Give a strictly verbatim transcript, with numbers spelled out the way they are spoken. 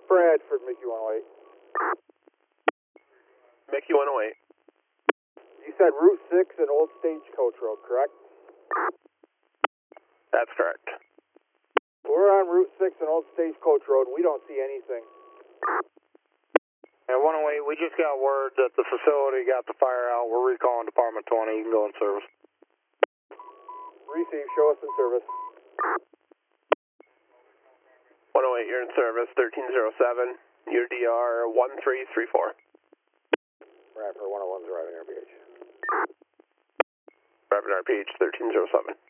Bradford, Mickey one oh eight. Mickey one oh eight. You said Route six and Old Stagecoach Road, correct? That's correct. We're on Route six and Old Stagecoach Road. We don't see anything. And one oh eight, we just got word that the facility got the fire out. We're recalling Department twenty. You can go in service. Receive, show us in service. one oh eight, you're in service, thirteen oh seven. Your D R one three three four. Rapid one oh one's arriving R P H. Rapid R P H thirteen oh seven.